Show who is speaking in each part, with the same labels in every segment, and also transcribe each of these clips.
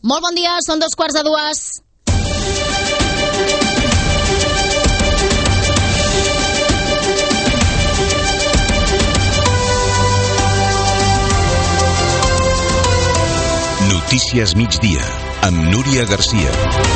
Speaker 1: Molt bon dia, són 2:15.
Speaker 2: Notícies migdia, amb Núria Garcia.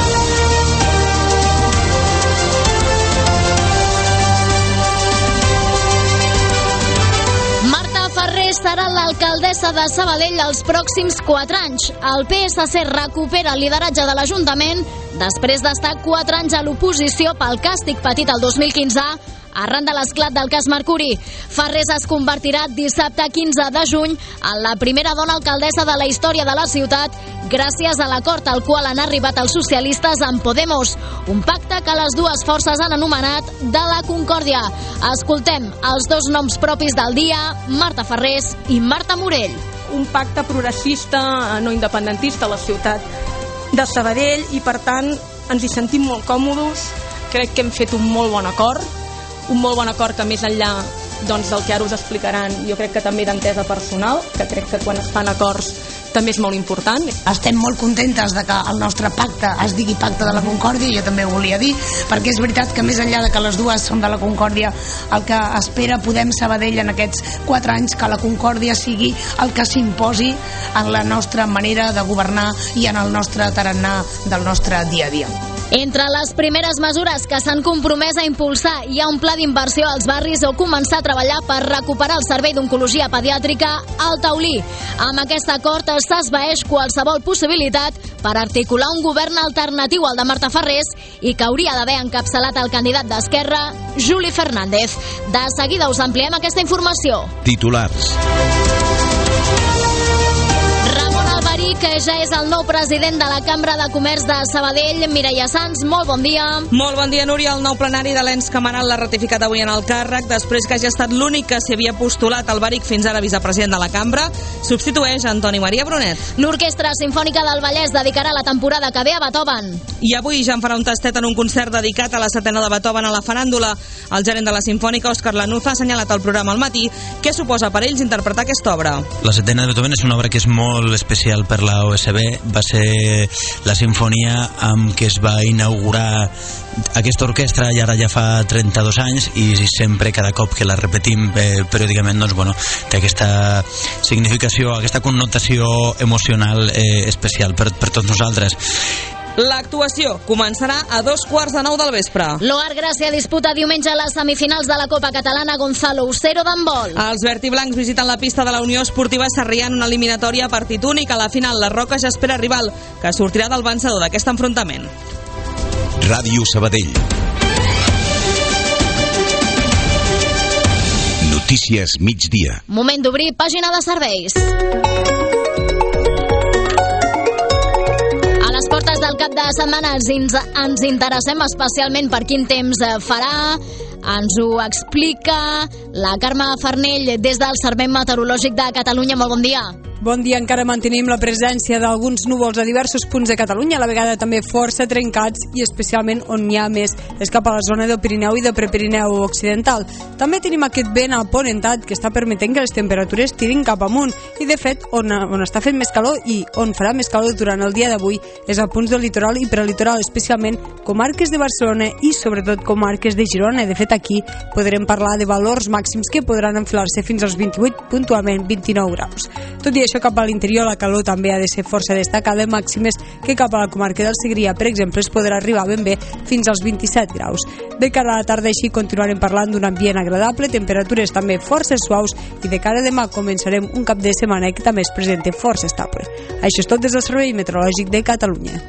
Speaker 1: Marta Ferrer serà l'alcaldessa de Sabadell els pròxims 4 anys. El PSC recupera el lideratge de l'Ajuntament després d'estar 4 anys a l'oposició pel càstig patit el 2015 arran de l'esclat del cas Mercuri. Ferrés es convertirà dissabte 15 de juny en la primera dona alcaldessa de la història de la ciutat gràcies a l'acord al qual han arribat els socialistes amb Podemos, un pacte que les dues forces han anomenat de la Concòrdia. Escoltem els dos noms propis del dia, Marta Ferrés i Marta Morell.
Speaker 3: Un pacte progressista, no independentista a la ciutat de Sabadell i per tant ens hi sentim molt còmodes. Crec que hem fet un molt bon acord que més enllà del que ara us explicaran, jo crec que també d'entesa personal, que crec que quan es fan acords també és molt important.
Speaker 4: Estem molt contentes de que el nostre pacte es digui Pacte de la Concòrdia, jo també ho volia dir, perquè és veritat que més enllà de que les dues són de la Concòrdia, el que espera Podem Sabadell en aquests 4 anys, que la Concòrdia sigui el que s'imposi en la nostra manera de governar i en el nostre tarannà del nostre dia a dia.
Speaker 1: Entre les primeres mesures que s'han compromès a impulsar hi ha un pla d'inversió als barris o començar a treballar per recuperar el servei d'oncologia pediàtrica al Taulí. Amb aquest acord s'esvaeix qualsevol possibilitat per articular un govern alternatiu al de Marta Ferrés i que hauria d'haver encapçalat el candidat d'Esquerra, Juli Fernández. De seguida us ampliem aquesta informació.
Speaker 2: Titulars.
Speaker 1: Que ja és el nou president de la Cambra de Comerç de Sabadell, Mireia Sans, molt bon dia.
Speaker 5: Molt bon dia, Núria. El nou plenari de l'ens Cameral l'ha ratificat avui en el càrrec, després que hagi estat l'únic que s'hi havia postulat, Alberic, fins ara vicepresident de la Cambra, substitueix Antoni Maria Brunet.
Speaker 1: L'Orquestra Simfònica del Vallès dedicarà la temporada que ve a Beethoven.
Speaker 5: I avui ja en farà un tastet en un concert dedicat a la setena de Beethoven a la Faràndula. El gerent de la Simfònica, Òscar Lanuza, ha assenyalat al programa al matí què suposa per ells interpretar aquesta obra.
Speaker 6: La setena de Beethoven és una obra que és molt especial per la OSB, va ser la sinfonia amb què es va inaugurar aquesta orquestra i ara ja fa 32 anys i sempre, cada cop que la repetim periòdicament, té aquesta significació, aquesta connotació emocional especial per tots nosaltres.
Speaker 5: L'actuació començarà a 9:15 del vespre.
Speaker 1: L'Oar Gràcia disputa diumenge les semifinals de la Copa Catalana Gonzalo Usero d'handbol.
Speaker 5: Els verdiblancs visiten la pista de la Unió Esportiva Sarrià en una eliminatòria a partit únic. A la final, la Roca ja espera rival, que sortirà del vencedor d'aquest enfrontament.
Speaker 2: Ràdio Sabadell. Notícies migdia.
Speaker 1: Moment d'obrir pàgina de serveis. Les portes del cap de setmana ens interessem especialment per quin temps farà. Ens ho explica la Carme Farnell des del Servei Meteorològic de Catalunya. Molt bon dia.
Speaker 7: Bon dia, encara mantenim la presència d'alguns núvols a diversos punts de Catalunya, a la vegada també força trencats i especialment on n'hi ha més és cap a la zona del Pirineu i del Prepirineu occidental. També tenim aquest vent aponentat que està permetent que les temperatures tirin cap amunt i de fet on està fent més calor i on farà més calor durant el dia d'avui és a punts del litoral i prelitoral, especialment comarques de Barcelona i sobretot comarques de Girona. De fet aquí podrem parlar de valors màxims que podran enfilar-se fins als 28, puntualment 29 graus. Tot i això, cap a l'interior la calor també ha de ser força destacada, màximes que cap a la comarca del Segrià, per exemple, es podrà arribar ben bé fins als 27 graus. De cara a la tarda així continuarem parlant d'un ambient agradable, temperatures també força suaus i de cara a demà començarem un cap de setmana que també es presenta força estable. Això és tot des del Servei Meteorològic de Catalunya.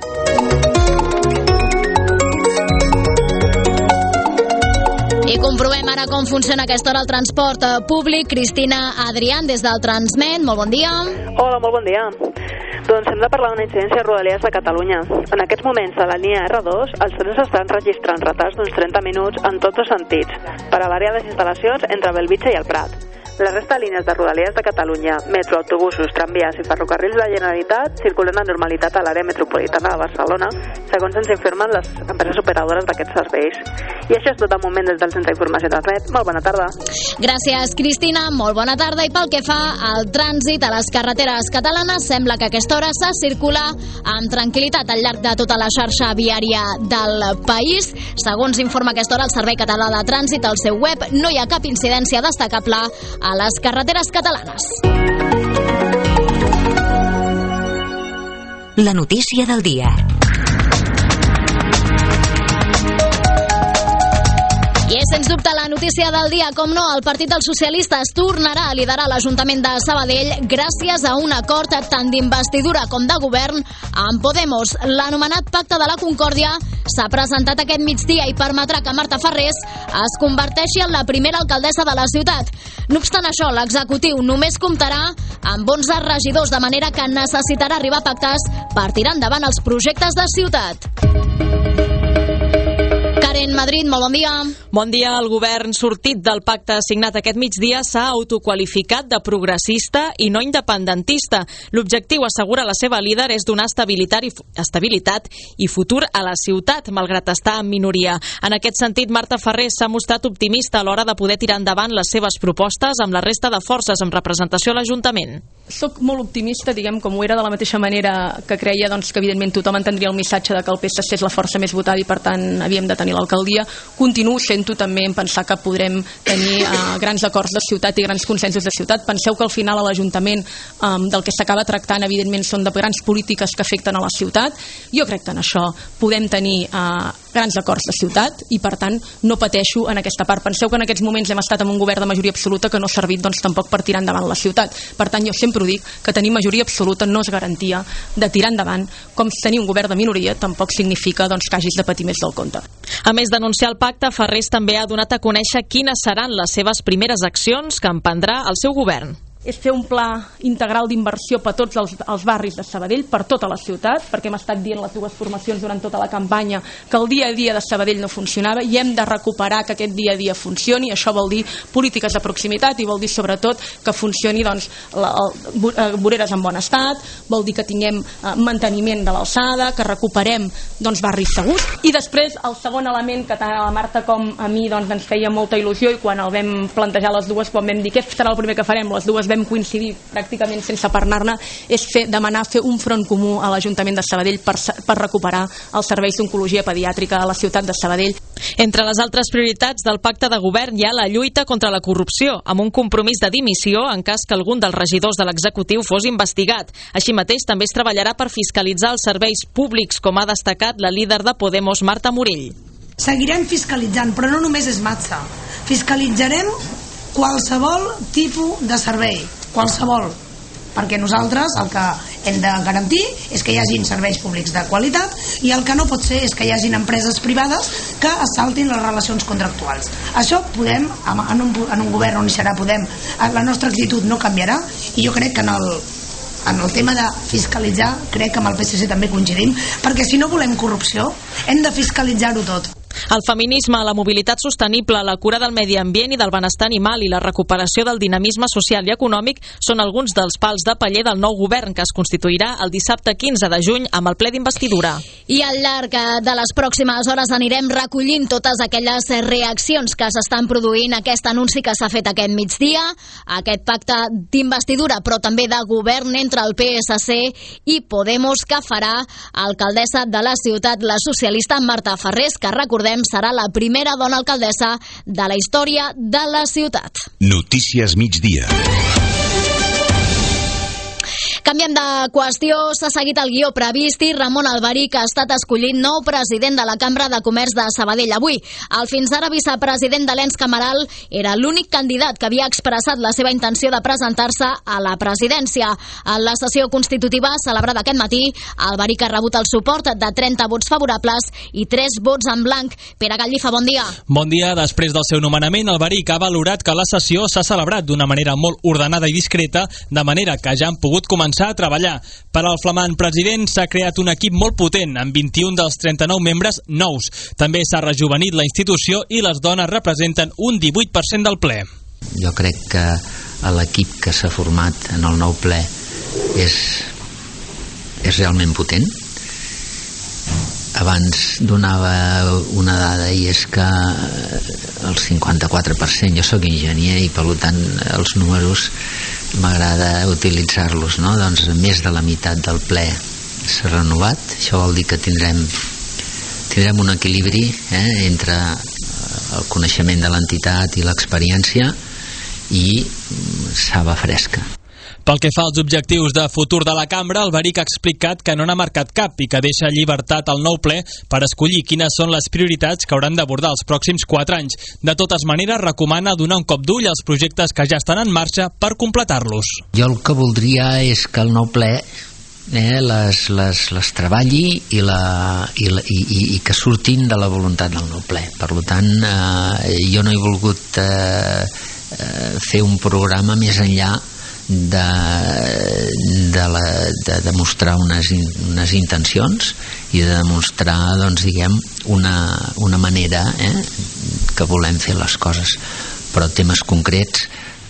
Speaker 1: I comprovem ara com funciona a aquesta hora el transport públic. Cristina Adrián, des del Transmet, molt bon dia.
Speaker 8: Hola, molt bon dia. Doncs hem de parlar d'una incidència a Rodalies de Catalunya. En aquests moments, a la línia R2, els trens estan registrant retards d'uns 30 minuts en tots els sentits, per a l'àrea de les instal·lacions entre Bellvitge i el Prat. La resta de línies de Rodalies de Catalunya, metro, autobusos, tramvies i ferrocarrils de la Generalitat circulen amb normalitat a l'àrea metropolitana de Barcelona, segons ens informen les empreses operadores d'aquests serveis. I això és tot de moment des del Centre d'Informació Internet. Molt bona tarda.
Speaker 1: Gràcies, Cristina. Molt bona tarda. I pel que fa al trànsit a les carreteres catalanes, sembla que a aquesta hora s'ha circular amb tranquil·litat al llarg de tota la xarxa viària del país. Segons informa a aquesta hora el Servei Català de Trànsit al seu web, no hi ha cap incidència destacable a les carreteres catalanes.
Speaker 9: La notícia del dia.
Speaker 1: I és sens dubte la notícia del dia, com no, el Partit dels Socialistes tornarà a liderar l'Ajuntament de Sabadell gràcies a un acord tant d'investidura com de govern amb Podemos. L'anomenat Pacte de la Concòrdia s'ha presentat aquest migdia i permetrà que Marta Farrés es converteixi en la primera alcaldessa de la ciutat. No obstant això, l'executiu només comptarà amb 11 regidors, de manera que necessitarà arribar a pactes per tirar endavant els projectes de ciutat. Karen Madrid, molt bon dia.
Speaker 5: Bon dia. El govern sortit del pacte signat aquest migdia s'ha autoqualificat de progressista i no independentista. L'objectiu, assegura la seva líder, és donar estabilitat i futur a la ciutat, malgrat estar en minoria. En aquest sentit, Marta Farrés s'ha mostrat optimista a l'hora de poder tirar endavant les seves propostes amb la resta de forces amb representació a l'Ajuntament.
Speaker 3: Soc molt optimista, com ho era, de la mateixa manera que creia que evidentment tothom entendria el missatge de que el PSC és la força més votada i per tant havíem de tenir l'alcaldia. Continuo sent-ho també en pensar que podrem tenir grans acords de ciutat i grans consensos de ciutat. Penseu que al final a l'Ajuntament del que s'acaba tractant evidentment són de grans polítiques que afecten a la ciutat. Jo crec que en això podem tenir grans acords de ciutat i per tant no pateixo en aquesta part. Penseu que en aquests moments hem estat amb un govern de majoria absoluta que no ha servit tampoc per tirar endavant la ciutat. Per tant, jo sempre ho dic, que tenir majoria absoluta no és garantia de tirar endavant, com tenir un govern de minoria tampoc significa que hagis de patir més del compte.
Speaker 5: A més d'anunciar el pacte, Farrés també ha donat a conèixer quines seran les seves primeres accions que emprendrà el seu govern.
Speaker 3: És fer un pla integral d'inversió per tots els barris de Sabadell, per tota la ciutat, perquè hem estat dient les dues formacions durant tota la campanya que el dia a dia de Sabadell no funcionava i hem de recuperar que aquest dia a dia funcioni. Això vol dir polítiques de proximitat i vol dir sobretot que funcioni voreres en bon estat, vol dir que tinguem manteniment de l'alçada, que recuperem barris segurs. I després el segon element que tant a la Marta com a mi ens feia molta il·lusió i quan el vam plantejar les dues, quan vam dir què serà el primer que farem, les dues vam coincidir pràcticament sense parlar-ne, és demanar fer un front comú a l'Ajuntament de Sabadell per recuperar els serveis d'oncologia pediàtrica a la ciutat de Sabadell.
Speaker 5: Entre les altres prioritats del pacte de govern hi ha la lluita contra la corrupció, amb un compromís de dimissió en cas que algun dels regidors de l'executiu fos investigat. Així mateix, també es treballarà per fiscalitzar els serveis públics, com ha destacat la líder de Podemos, Marta Morell.
Speaker 4: Seguirem fiscalitzant, però no només és massa. Fiscalitzarem qualsevol tipus de servei, qualsevol, perquè nosaltres el que hem de garantir és que hi hagin serveis públics de qualitat i el que no pot ser és que hi hagin empreses privades que assaltin les relacions contractuals. Això podem, en un govern on hi serà Podem, la nostra actitud no canviarà i jo crec que en el tema de fiscalitzar crec que amb el PSC també coincidim, perquè si no volem corrupció hem de fiscalitzar-ho tot.
Speaker 5: El feminisme, la mobilitat sostenible, la cura del medi ambient i del benestar animal i la recuperació del dinamisme social i econòmic són alguns dels pals de paller del nou govern que es constituirà el dissabte 15 de juny amb el ple d'investidura.
Speaker 1: I al llarg de les pròximes hores anirem recollint totes aquelles reaccions que s'estan produint a aquest anunci que s'ha fet aquest migdia, aquest pacte d'investidura, però també de govern entre el PSC i Podemos, que farà alcaldessa de la ciutat, la socialista Marta Farrés, que recordem serà la primera dona alcaldessa de la història de la ciutat.
Speaker 2: Notícies migdia.
Speaker 1: Canviem de qüestió, s'ha seguit el guió previst i Ramon Alberic ha estat escollit nou president de la Cambra de Comerç de Sabadell. Avui, el fins ara vicepresident de l'Ens Cameral era l'únic candidat que havia expressat la seva intenció de presentar-se a la presidència. En la sessió constitutiva celebrada aquest matí, Alberic ha rebut el suport de 30 vots favorables i 3 vots en blanc. Pere Gallifa, bon dia.
Speaker 10: Bon dia. Després del seu nomenament, Alberic ha valorat que la sessió s'ha celebrat d'una manera molt ordenada i discreta, de manera que ja han pogut començar a treballar. Per al flamant president s'ha creat un equip molt potent, amb 21 dels 39 membres nous. També s'ha rejuvenit la institució i les dones representen un 18% del ple.
Speaker 11: Jo crec que
Speaker 9: l'equip que s'ha format en el nou ple és realment potent. Abans donava una dada i és que el 54%, jo sóc enginyer i per tant els números m'agrada utilitzar-los, no? Doncs més de la meitat del ple s'ha renovat. Això vol dir que tindrem un equilibri entre el coneixement de l'entitat i l'experiència i saba fresca.
Speaker 10: Pel que fa als objectius de futur de la cambra, el Baric ha explicat que no n'ha marcat cap i que deixa llibertat al nou ple per escollir quines són les prioritats que hauran d'abordar els pròxims 4 anys. De totes maneres, recomana donar un cop d'ull als projectes que ja estan en marxa per completar-los.
Speaker 9: Jo el que voldria és que el nou ple les treballi i que surtin de la voluntat del nou ple. Per tant, jo no he volgut fer un programa més enllà de demostrar unes intencions i de demostrar, doncs, una manera que volem fer les coses, però temes concrets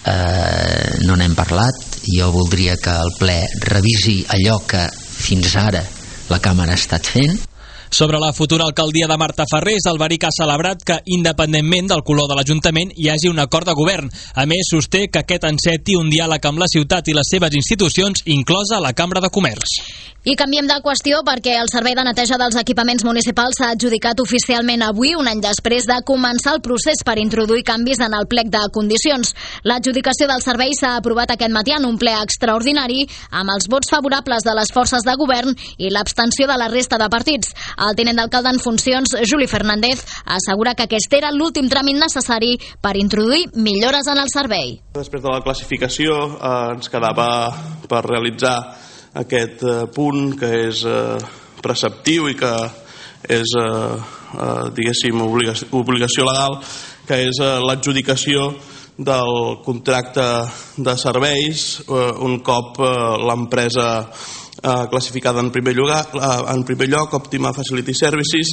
Speaker 9: no n'hem parlat. Jo voldria que el ple revisi allò que fins ara la Càmera ha estat fent.
Speaker 10: Sobre la futura alcaldia de Marta Ferrés, el Baric ha celebrat que, independentment del color de l'Ajuntament, hi hagi un acord de govern. A més, sosté que aquest enceti un diàleg amb la ciutat i les seves institucions, inclosa la Cambra de Comerç.
Speaker 1: I canviem de qüestió perquè el servei de neteja dels equipaments municipals s'ha adjudicat oficialment avui, un any després de començar el procés per introduir canvis en el plec de condicions. L'adjudicació del servei s'ha aprovat aquest matí en un ple extraordinari amb els vots favorables de les forces de govern i l'abstenció de la resta de partits. El tinent d'alcalde en funcions, Juli Fernández, assegura que aquest era l'últim tràmit necessari per introduir millores en el servei.
Speaker 11: Després de la classificació ens quedava per realitzar aquest punt que és preceptiu i que és, diguéssim, obligació legal, que és l'adjudicació del contracte de serveis un cop l'empresa classificada en primer lloc, Optima Facility Services,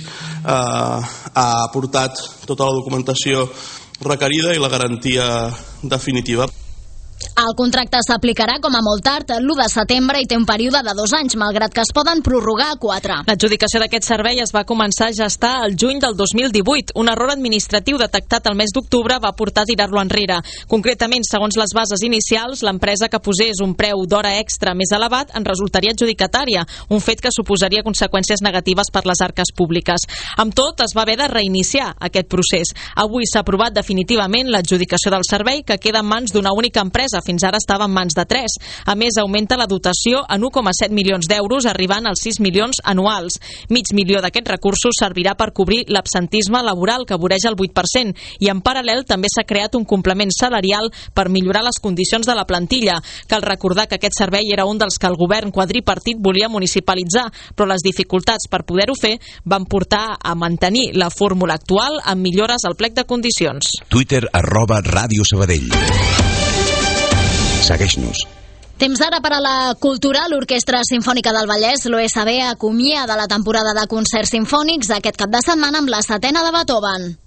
Speaker 11: ha aportat tota la documentació requerida i la garantia definitiva.
Speaker 1: El contracte s'aplicarà com a molt tard l'1 de setembre i té un període de 2 anys, malgrat que es poden prorrogar a 4.
Speaker 5: L'adjudicació d'aquest servei es va començar a gestar al juny del 2018. Un error administratiu detectat el mes d'octubre va portar a tirar-lo enrere. Concretament, segons les bases inicials, l'empresa que posés un preu d'hora extra més elevat en resultaria adjudicatària, un fet que suposaria conseqüències negatives per les arques públiques. Amb tot, es va haver de reiniciar aquest procés. Avui s'ha aprovat definitivament l'adjudicació del servei, que queda en mans d'una única empresa. Fins ara estava en mans de 3. A més, augmenta la dotació en 1,7 milions d'euros, arribant als 6 milions anuals. Mig milió d'aquests recursos servirà per cobrir l'absentisme laboral, que voreja el 8%, i en paral·lel també s'ha creat un complement salarial per millorar les condicions de la plantilla. Cal recordar que aquest servei era un dels que el govern quadripartit volia municipalitzar, però les dificultats per poder-ho fer van portar a mantenir la fórmula actual amb millores al plec de condicions.
Speaker 2: Twitter @Ràdio Sabadell. Segueix-nos.
Speaker 1: Temps ara per a la cultura. L'Orquestra Simfònica del Vallès, l'OSB, acomiada la temporada de concerts simfònics aquest cap de setmana amb la 7ª de Beethoven.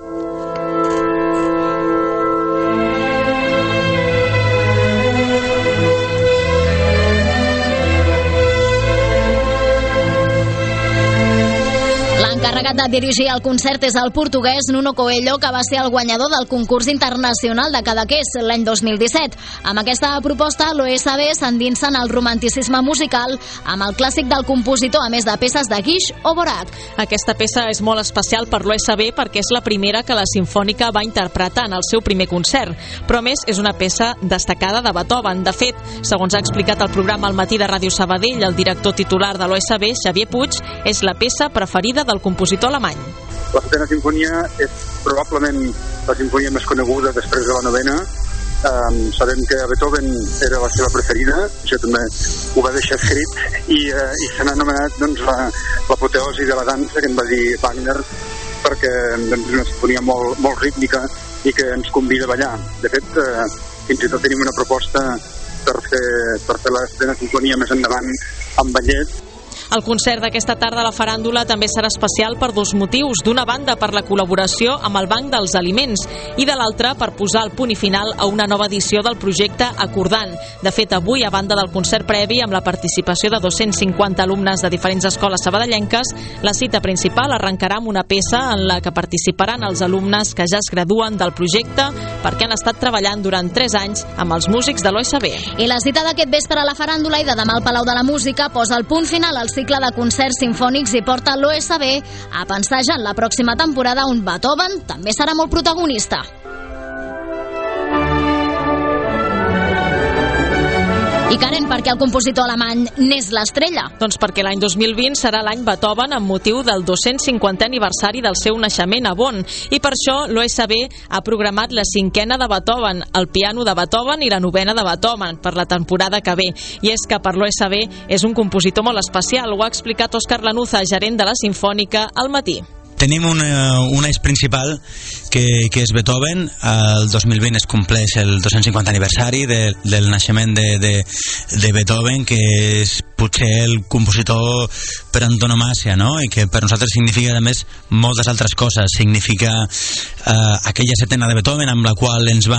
Speaker 1: L'encarregat de dirigir el concert és el portuguès Nuno Coelho, que va ser el guanyador del concurs internacional de Cadaqués l'any 2017. Amb aquesta proposta, l'OSB s'endinsa en el romanticisme musical amb el clàssic del compositor, a més de peces de Guix o Borac.
Speaker 5: Aquesta peça és molt especial per l'OSB perquè és la primera que la Simfònica va interpretar en el seu primer concert, però a més és una peça destacada de Beethoven. De fet, segons ha explicat el programa Al matí de Ràdio Sabadell, el director titular de l'OSB, Xavier Puig, és la peça preferida del compositor alemany.
Speaker 12: La 7ª sinfonia és probablement la sinfonia més coneguda després de la 9ª. Sabem que Beethoven era la seva preferida, això també ho va deixar escrit, i se n'ha anomenat l'apoteosi de la dansa, que en va dir Wagner, perquè és una sinfonia molt rítmica i que ens convida a ballar. De fet, fins i tot tenim una proposta per fer la 7ª sinfonia més endavant amb ballet.
Speaker 5: El concert d'aquesta tarda a la faràndula també serà especial per dos motius. D'una banda, per la col·laboració amb el Banc dels Aliments i de l'altra, per posar el punt i final a una nova edició del projecte Acordant. De fet, avui, a banda del concert previ amb la participació de 250 alumnes de diferents escoles sabadellenques, la cita principal arrencarà amb una peça en la que participaran els alumnes que ja es graduen del projecte perquè han estat treballant durant 3 anys amb els músics de l'OSB.
Speaker 1: I la cita d'aquest vespre a la faràndula i de demà al Palau de la Música posa el punt final al cicle de concerts simfònics i porta l'OSB a pensar ja en la pròxima temporada on Beethoven també serà molt protagonista. I Karen, per què el compositor alemany n'és l'estrella?
Speaker 5: Doncs perquè l'any 2020 serà l'any Beethoven amb motiu del 250è aniversari del seu naixement a Bonn. I per això l'OSB ha programat la 5a de Beethoven, el piano de Beethoven i la 9a de Beethoven per la temporada que ve. I és que per l'OSB és un compositor molt especial, ho ha explicat Òscar Lanuza, gerent de la Simfònica, al matí.
Speaker 6: Tenim un eix principal que és Beethoven. El 2020 es compleix el 250 aniversari del naixement de Beethoven, que és potser el compositor per antonomàsia, no? I que per nosaltres significa a més moltes altres coses. Significa aquella setena de Beethoven amb la qual ens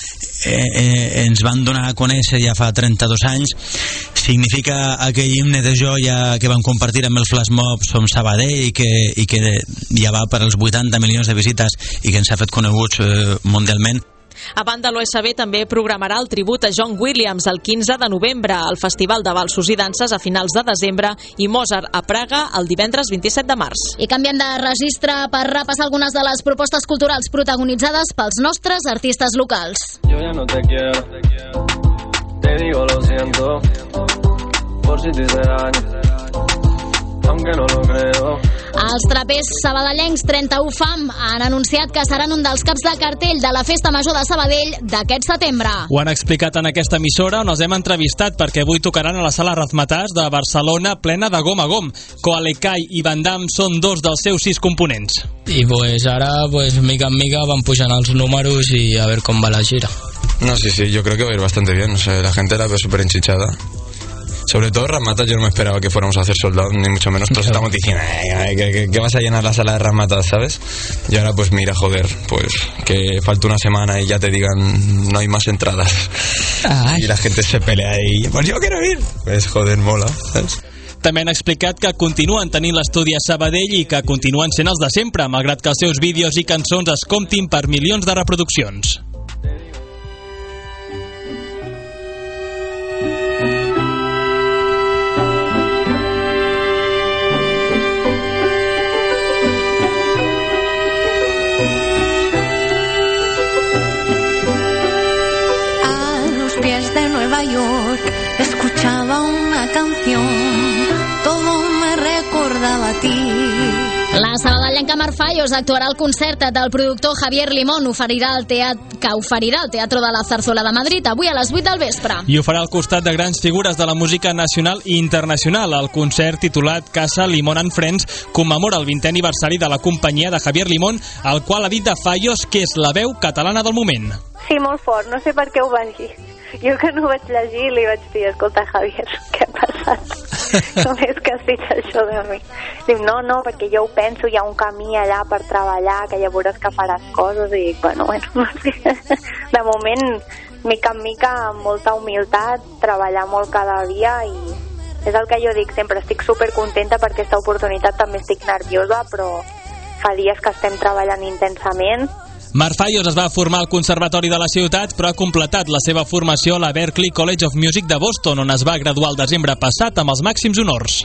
Speaker 6: van donar a conèixer ja fa 32 anys. Significa aquell himne de joia que vam compartir amb el Flash Mob Som Sabadell i que ja va per als 80 milions de visites i que ens ha fet coneguts mundialment.
Speaker 5: A banda, l'OSB també programarà el tribut a John Williams el 15 de novembre, al Festival de Valsos i Danses a finals de desembre i Mozart a Praga el divendres 27 de març.
Speaker 1: I canviem de registre per repassar algunes de les propostes culturals protagonitzades pels nostres artistes locals.
Speaker 13: Yo ya no te quiero, te digo lo siento, por si te hice daño, aunque no lo creo.
Speaker 1: Els trapers sabadellencs 31 FAM han anunciat que seran un dels caps de cartell de la Festa Major de Sabadell d'aquest setembre.
Speaker 10: Ho han explicat en aquesta emissora on els hem entrevistat perquè avui tocaran a la Sala Razmatàs de Barcelona plena de gom a gom. Coalecai i Van Damme són dos dels seus 6 components.
Speaker 14: I pues ara, mica en mica van pujant els números y a ver com va la gira.
Speaker 15: No, sí, yo creo que va a ir bastante bien. O sea, la gente la ve súper enchichada. Sobre todo Razmatàs, yo no me esperaba que fuéramos a hacer sold out, ni mucho menos. Todos estamos diciendo que vas a llenar la sala de Razmatàs, ¿sabes? Y ahora pues mira, joder, pues que falta una semana y ya te digan no hay más entradas. Ay. Y la gente se pelea y pues yo quiero ir. Pues joder, mola, ¿sabes?
Speaker 10: També han explicat que continuen tenint l'estudi a Sabadell i que continuen sent els de sempre, malgrat que els seus vídeos i cançons es comptin per milions de reproduccions.
Speaker 16: De Nueva York escuchaba una canción, todo me recordaba a ti.
Speaker 1: La sabadellenca Mar Fallos actuarà al concert del productor Javier Limón, que oferirà al Teatro de la Zarzuela de Madrid avui a les 8 del vespre.
Speaker 10: I ho farà al costat de grans figures de la música nacional i internacional. El concert titulat Casa Limón and Friends commemora el 20è aniversari de la companyia de Javier Limón, el qual ha dit de Fallos que és la veu catalana del moment.
Speaker 8: Sí, molt fort, no sé per què ho va dir. Jo que no ho vaig llegir li vaig dir, escolta Javier, què ha passat? Com és que has dit això de mi? Diu, no, perquè jo ho penso, hi ha un camí allà per treballar, que ja veuràs que faràs coses i bueno, no sé. De moment, mica en mica, amb molta humilitat, treballar molt cada dia i és el que jo dic sempre, estic supercontenta per aquesta oportunitat, també estic nerviosa, però fa dies que estem treballant intensament.
Speaker 10: Mar Fallos es va formar al Conservatori de la ciutat, però ha completat la seva formació a la Berklee College of Music de Boston, on es va graduar el desembre passat amb els màxims honors.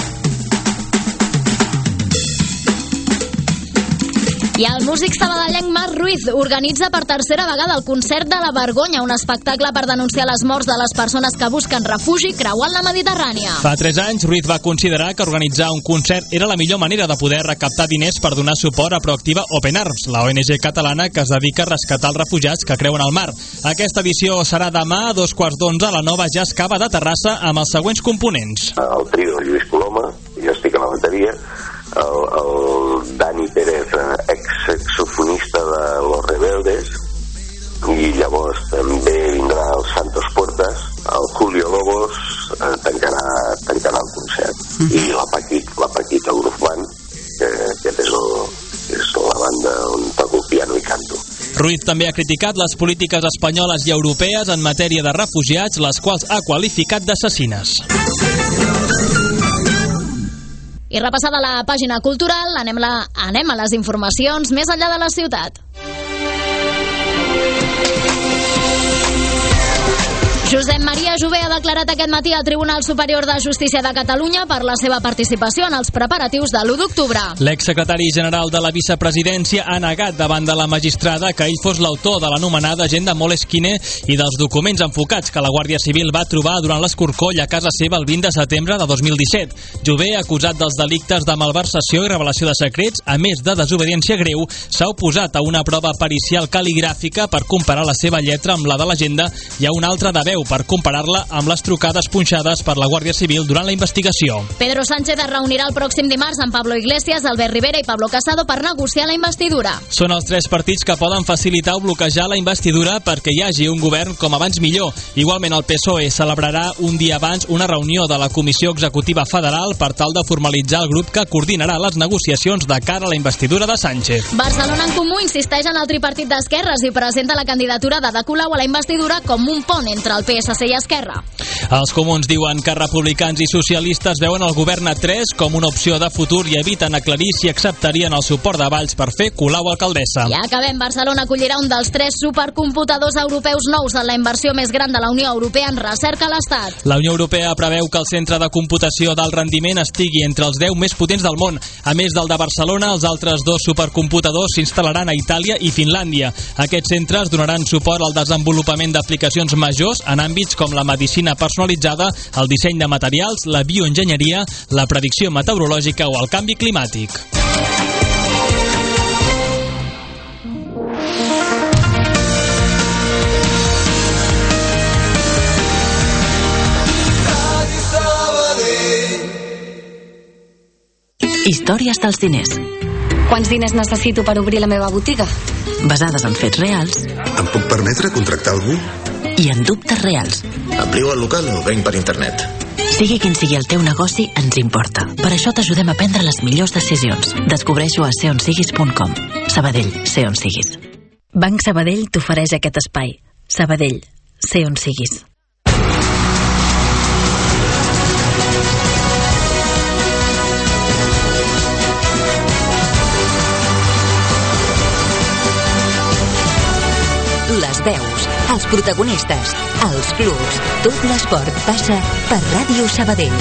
Speaker 1: I el músic sabadellenc Marc Ruiz organitza per tercera vegada el concert de la Vergonya, un espectacle per denunciar les morts de les persones que busquen refugi creuant la Mediterrània.
Speaker 10: Fa 3 anys, Ruiz va considerar que organitzar un concert era la millor manera de poder recaptar diners per donar suport a Proactiva Open Arms, la ONG catalana que es dedica a rescatar els refugiats que creuen al mar. Aquesta edició serà demà a 2:15 a la nova Jazz Cava de Terrassa amb els següents components.
Speaker 17: El trio de Lluís Coloma, jo estic a la bateria, el Dani Pérez, ex-saxofonista de Los Rebeldes, i llavors també vindrà el Santos Puertas, el Julio Lobos tancarà el concert. i la Paquita Guzmán, que és la banda on toco el piano i canto.
Speaker 10: Ruiz també ha criticat les polítiques espanyoles i europees en matèria de refugiats, les quals ha qualificat d'assassines.
Speaker 1: I repassada la pàgina cultural, anem a les informacions més enllà de la ciutat. Josep Maria Jové ha declarat aquest matí al Tribunal Superior de Justícia de Catalunya per la seva participació en els preparatius de l'1 d'octubre.
Speaker 10: L'exsecretari general de la vicepresidència ha negat davant de la magistrada que ell fos l'autor de l'anomenada agenda Moleskine i dels documents enfocats que la Guàrdia Civil va trobar durant l'escorcoll a casa seva el 20 de setembre de 2017. Jové, acusat dels delictes de malversació i revelació de secrets, a més de desobediència greu, s'ha oposat a una prova pericial cal·ligràfica per comparar la seva lletra amb la de l'agenda i a una altra de veu per comparar-la amb les trucades punxades per la Guàrdia Civil durant la investigació.
Speaker 1: Pedro Sánchez es reunirà el pròxim dimarts amb Pablo Iglesias, Albert Rivera i Pablo Casado per negociar la investidura.
Speaker 10: Són els tres partits que poden facilitar o bloquejar la investidura perquè hi hagi un govern com abans millor. Igualment el PSOE celebrarà un dia abans una reunió de la Comissió Executiva Federal per tal de formalitzar el grup que coordinarà les negociacions de cara a la investidura de Sánchez.
Speaker 1: Barcelona en Comú insisteix en el tripartit d'esquerres i presenta la candidatura d'Ada Colau a la investidura com un pont entre el PSC i Esquerra.
Speaker 10: Els comuns diuen que republicans i socialistes veuen el govern a 3 com una opció de futur i eviten aclarir si acceptarien el suport de Valls per fer Colau alcaldessa.
Speaker 1: I acabem. Barcelona acollirà un dels 3 supercomputadors europeus nous en la inversió més gran de la Unió Europea en recerca a l'Estat.
Speaker 10: La Unió Europea preveu que el centre de computació d'alt rendiment estigui entre els 10 més potents del món. A més del de Barcelona, els altres 2 supercomputadors s'instal·laran a Itàlia i Finlàndia. Aquests centres donaran suport al desenvolupament d'aplicacions majors en àmbits com la medicina personalitzada, el disseny de materials, la bioenginyeria, la predicció meteorològica o el canvi climàtic.
Speaker 18: Històries dels diners.
Speaker 19: Quants diners necessito per obrir la meva botiga?
Speaker 18: Basades en fets reals.
Speaker 20: Em puc permetre contractar algú?
Speaker 18: I en dubtes reals.
Speaker 20: Amplio el local o venc per internet?
Speaker 18: Sigui quin sigui el teu negoci, ens importa. Per això t'ajudem a prendre les millors decisions. Descobreix-ho a seonsiguis.com. Sabadell, sé on siguis. Banc Sabadell t'ofereix aquest espai. Sabadell, sé on siguis.
Speaker 21: Les veus, els protagonistes, els clubs, tot l'esport passa per Ràdio Sabadell.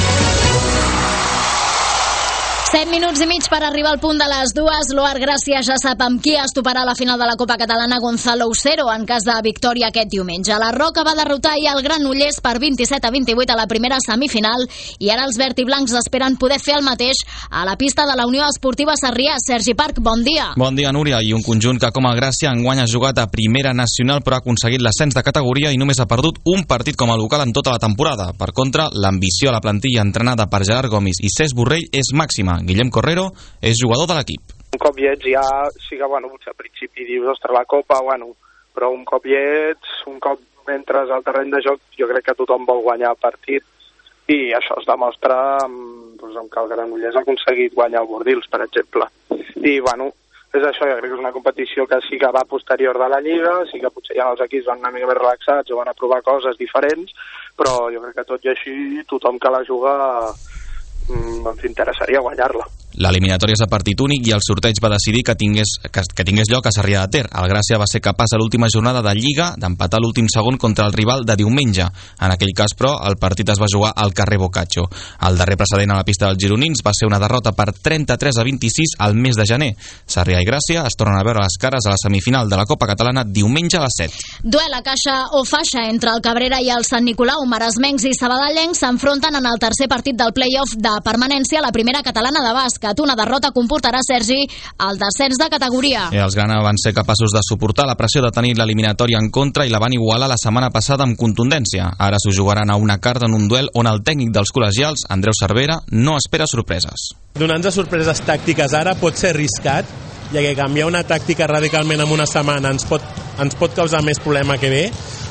Speaker 1: 7 minuts i mig per arribar al punt de les 2. L'Oar Gràcia ja sap amb qui es toparà la final de la Copa Catalana Gonzalo Usero en cas de victòria aquest diumenge. La Roca va derrotar ahir el Granollers per 27-28 a la primera semifinal i ara els verd i blancs esperen poder fer el mateix a la pista de la Unió Esportiva Sarrià. Sergi Parc, bon dia.
Speaker 22: Bon dia, Núria. I un conjunt que com el Gràcia enguany ha jugat a primera nacional però ha aconseguit l'ascens de categoria i només ha perdut un partit com a local en tota la temporada. Per contra, l'ambició a la plantilla entrenada per Gerard Gomis i Cesc Borrell és màxima. Guillem Correro és jugador de l'equip.
Speaker 23: Un cop hi ets ja, sí que, potser al principi dius, ostres, la Copa, però un cop hi ets, un cop entres al terreny de joc, jo crec que tothom vol guanyar el partit i això es demostra amb que el Granollers ha aconseguit guanyar el Bordils, per exemple. I, és això, jo crec que és una competició que sí que va posterior de la Lliga, sí que potser ja els equips van una mica més relaxats o van a provar coses diferents, però jo crec que tot i així, tothom que la juga interessaria guanyar-la.
Speaker 22: L'eliminatòria és de partit únic i el sorteig va decidir que tingués lloc a Sarrià de Ter. El Gràcia va ser capaç a l'última jornada de Lliga d'empatar l'últim segon contra el rival de diumenge. En aquell cas, però, el partit es va jugar al carrer Boccaccio. El darrer precedent a la pista dels gironins va ser una derrota per 33-26 al mes de gener. Sarrià i Gràcia es tornen a veure les cares a la semifinal de la Copa Catalana diumenge a les 7.
Speaker 1: Duel a caixa o faixa entre el Cabrera i el Sant Nicolau. Maresmencs i sabadellencs s'enfronten en el tercer partit del play-off de permanència a la primera catalana de bàsquet. Una derrota comportarà, Sergi, el descens de categoria.
Speaker 22: Els Grana van ser capaços de suportar la pressió de tenir l'eliminatòria en contra i la van igualar la setmana passada amb contundència. Ara s'ho jugaran a una carta en un duel on el tècnic dels col·legials, Andreu Cervera, no espera sorpreses.
Speaker 24: Donar-nos sorpreses tàctiques ara pot ser arriscat, ja que canviar una tàctica radicalment en una setmana ens pot causar més problema que bé,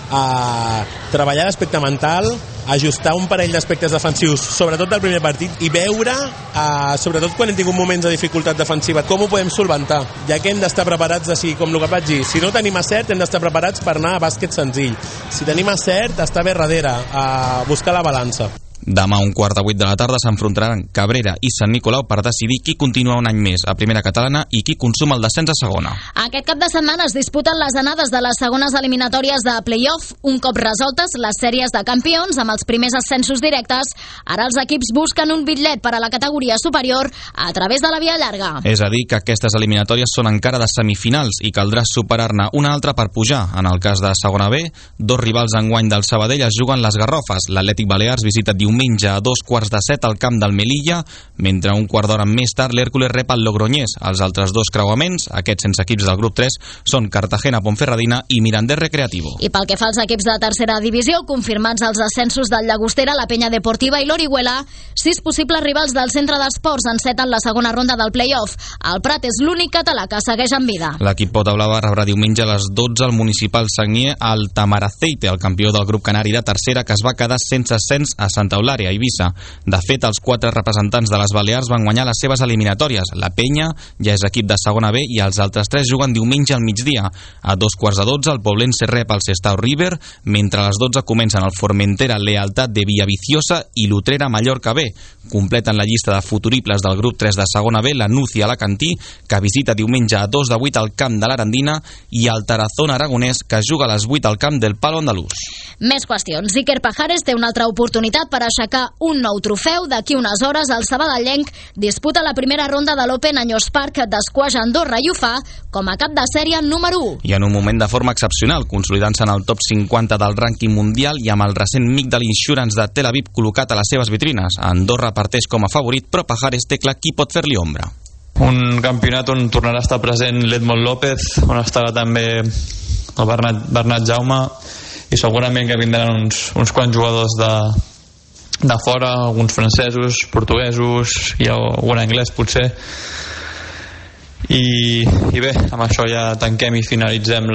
Speaker 24: treballar l'aspecte mental, ajustar un parell d'aspectes defensius, sobretot del primer partit, i veure, sobretot quan hem tingut moments de dificultat defensiva, com ho podem solventar, ja que hem d'estar preparats, com el que vaig dir, si no tenim acert hem d'estar preparats per anar a bàsquet senzill, si tenim acert estar bé darrere, a buscar la balança.
Speaker 22: Demà a 7:15 de la tarda s'enfrontaran Cabrera i Sant Nicolau per decidir qui continua un any més a primera catalana i qui consuma el descens a segona.
Speaker 1: Aquest cap de setmana es disputen les anades de les segones eliminatòries de play-off. Un cop resoltes les sèries de campions amb els primers ascensos directes, ara els equips busquen un bitllet per a la categoria superior a través de la via llarga.
Speaker 22: És a dir, que aquestes eliminatòries són encara de semifinals i caldrà superar-ne una altra per pujar. En el cas de segona B, dos rivals enguany del Sabadell es juguen les Garrofes. L'Atlètic Balears visita diumenge a 7:15 al camp del Melilla, mentre un quart d'hora més tard l'Hèrcules rep el Logroñés. Els altres dos creuaments, aquests sense equips del grup 3, són Cartagena-Ponferradina i Mirandés Recreativo.
Speaker 1: I pel que fa als equips de tercera divisió, confirmats els ascensos del Llagostera, la Penya Deportiva i l'Orihuela, 6 possibles rivals del centre d'esports enceten la segona ronda del play-off. El Prat és l'únic català que segueix en vida.
Speaker 22: L'equip Potablava rebrà diumenge a les 12 al municipal Sagnier al Tamaraceite, el campió del grup canari de tercera, que es va quedar sense ascens a Santa Eulària, a Eivissa. De fet, els 4 representants de les Balears van guanyar les seves eliminatòries. La Penya ja és equip de segona B i els altres 3 juguen diumenge al migdia. A 2:15 el Poblense rep el Sestao River, mentre a les 12 comencen el Formentera Lealtad de Villaviciosa i l'Utrera Mallorca B. Completen la llista de futuribles del grup 3 de segona B la Nucia Alacantí, que visita diumenge a 2:08 al camp de l'Arandina, i el Tarazona Aragonès, que juga a les 8 al camp del Palo Andalús.
Speaker 1: Més qüestions. Iker Pajares té una altra oportunitat per aixecar un nou trofeu. D'aquí unes hores el sabadellenc disputa la primera ronda de l'Open Anyos Park d'Esquaix a Andorra i ho fa com a cap de sèrie número 1.
Speaker 22: I en un moment de forma excepcional, consolidant-se en el top 50 del rànquing mundial i amb el recent mic de l'Insurance de Tel Aviv col·locat a les seves vitrines. Andorra parteix com a favorit, però Pajares té clar qui pot fer-li ombra.
Speaker 3: Un campionat on tornarà a estar present l'Edmond López, on estarà també el Bernat Jaume, i segurament que vindran uns quants jugadors de fora, alguns francesos, portuguesos i algun anglès potser, i bé, amb això ja tanquem i finalitzem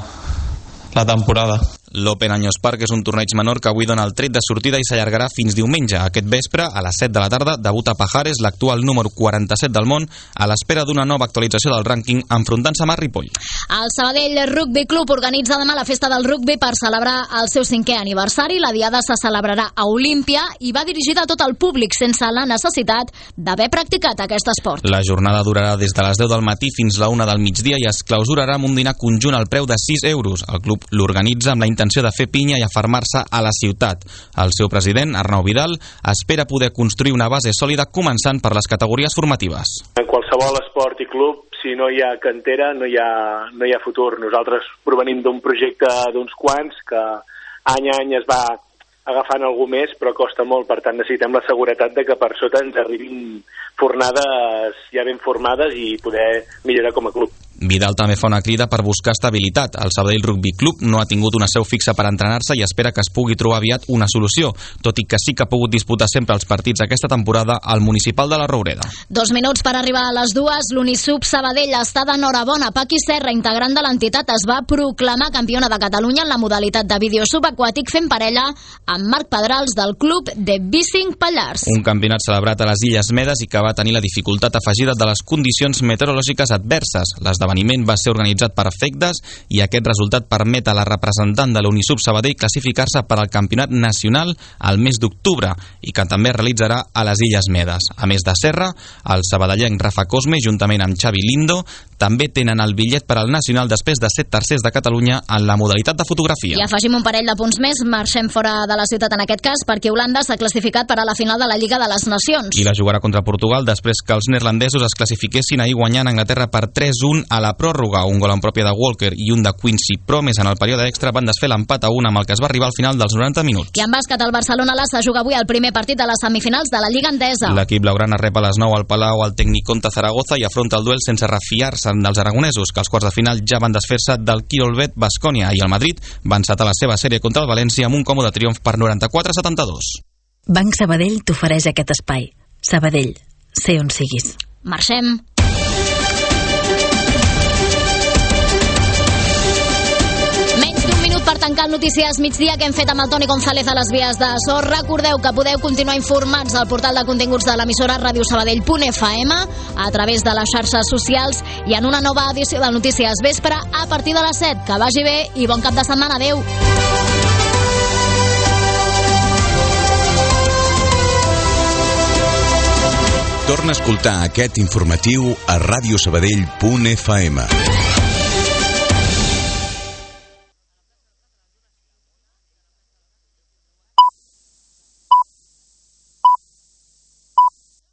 Speaker 3: la temporada.
Speaker 22: L'Open Anyos Park és un torneig menor que avui dona el tret de sortida i s'allargarà fins diumenge. Aquest vespre, a les 7 de la tarda, debuta Pajares, l'actual número 47 del món, a l'espera d'una nova actualització del rànquing, enfrontant-se amb el Ripoll.
Speaker 1: El Sabadell Rugby Club organitza demà la festa del rugby per celebrar el seu 5è aniversari. La diada se celebrarà a Olímpia i va dirigida a tot el públic sense la necessitat d'haver practicat aquest esport.
Speaker 22: La jornada durarà des de les 10 del matí fins la 1 del migdia i es clausurarà amb un dinar conjunt al preu de 6 euros. El club l'organitza amb la intenció de fer pinya i afermar-se a la ciutat. El seu president, Arnau Vidal, espera poder construir una base sòlida començant per les categories formatives.
Speaker 4: En qualsevol esport i club, si no hi ha cantera, no hi ha futur. Nosaltres provenim d'un projecte d'uns quants que any a any es va agafant algú més, però costa molt. Per tant, necessitem la seguretat de que per sota ens arribin fornades ja ben formades i poder millorar com a club.
Speaker 22: Vidal també fa una crida per buscar estabilitat. El Sabadell Rugby Club no ha tingut una seu fixa per entrenar-se i espera que es pugui trobar aviat una solució, tot i que sí que ha pogut disputar sempre els partits aquesta temporada al municipal de la Roureda.
Speaker 1: 2 minuts per arribar a les 2. L'Unisub Sabadell està d'enhorabona. Paqui Serra, integrant de l'entitat, es va proclamar campiona de Catalunya en la modalitat de vídeo subaquàtic fent parella amb Marc Pedrals del club de Bicing Pallars.
Speaker 22: Un campionat celebrat a les Illes Medes i que va tenir la dificultat afegida de les condicions meteorològiques adverses. L'esdeveniment va ser organitzat per FECDES i aquest resultat permet a la representant de l'Unisub Sabadell classificar-se per al campionat nacional al mes d'octubre i que també es realitzarà a les Illes Medes. A més de Serra, el sabadellenc Rafa Cosme, juntament amb Xavi Lindo, també tenen el bitllet per al nacional després de ser tercers de Catalunya en la modalitat de fotografia.
Speaker 1: I afegim un parell de punts més, marxem fora de la ciutat en aquest cas, perquè Holanda s'ha classificat per a la final de la Lliga de les Nacions.
Speaker 22: I la jugarà contra Portugal després que els neerlandesos es classifiquessin ahir guanyant Anglaterra per 3-1 a la pròrroga. Un gol en pròpia de Walker i un de Quincy Promes en el període extra van desfer l'empat a 1 amb el que es va arribar al final dels 90 minuts.
Speaker 1: I en bàsquet, el Barcelona-Lassa juga avui el primer partit de les semifinals de la Lliga Endesa.
Speaker 22: L'equip blaugrana rep a les 9 al Palau al Tecniconta Zaragoza i afronta el duel sense refiar-se dels aragonesos, que als quarts de final ja van desfer-se del Quirolbet Baskonia, i el Madrid va encetar la seva sèrie contra el València amb un còmode triomf per 94-72.
Speaker 18: Banc Sabadell t'ofereix aquest espai. Sabadell, sé on siguis.
Speaker 1: Marxem. per tancar el Notícies Migdia que hem fet amb el Toni González a les vies de so. Recordeu que podeu continuar informats al portal de continguts de l'emissora radiosabadell.fm, a través de les xarxes socials i en una nova edició del Notícies Vespre a partir de les 7. Que vagi bé i bon cap de setmana. Adéu.
Speaker 2: Torna a escoltar aquest informatiu a radiosabadell.fm.